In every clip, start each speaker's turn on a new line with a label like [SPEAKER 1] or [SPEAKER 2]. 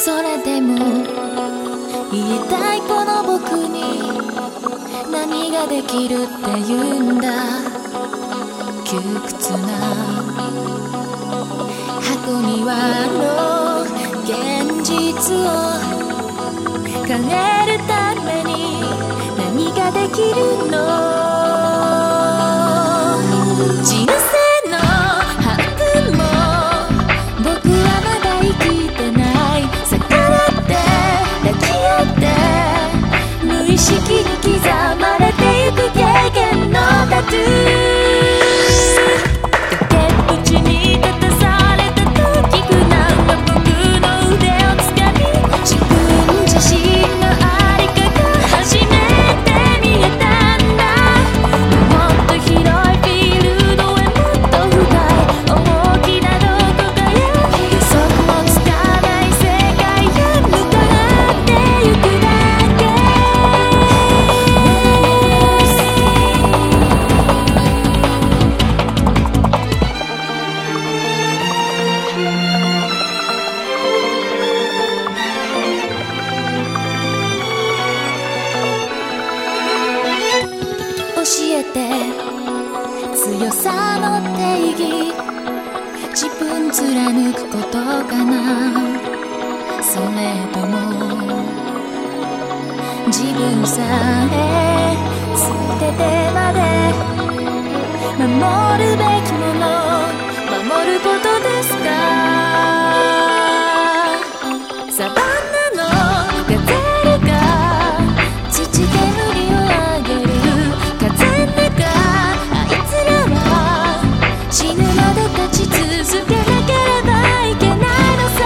[SPEAKER 1] それでも言いたいこの僕に何ができるって言うんだ。窮屈な箱庭の現実を変えるために何ができるの。人生の半分も僕はまだ生きてない。逆らって抱き合って無意識に刻まれてゆく経験のタトゥー。崖っぷちに立たされた時不難な僕の腕をつかみ、自分自身のありかが初めて見えたんだ。もっと広いフィールドへもっと深い大きなどこかへ、予測もつかない世界へ向かってゆくだけ。教えて強さの定義、自分貫くことかな。それとも自分さえ捨ててまで守るべきもの守ることですか。サバンナのガゼルが土煙を上げる風の中、あいつらは死ぬまで立ち続けなければいけないのさ。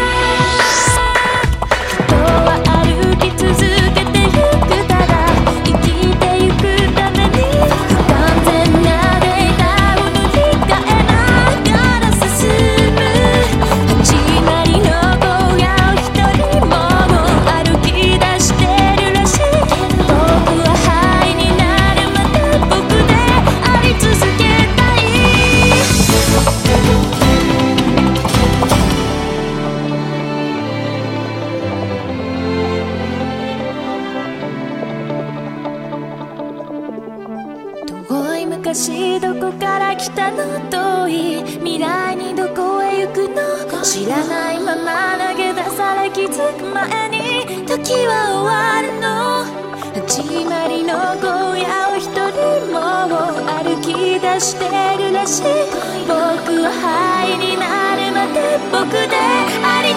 [SPEAKER 1] 人は歩き続けてゆく、ただ生きてゆくために不完全なデータを塗り替えながら進む。始まりの荒野を一人も歩き出してるらしい。僕はハイになるまで僕であり続けたい。遠い昔どこから来たの、遠い未来にどこへ行くの、知らないまま投げ出され気づく前に時は終わるの。始まりの荒野を一人も歩き出してるらしい。僕はハイになるまで僕であり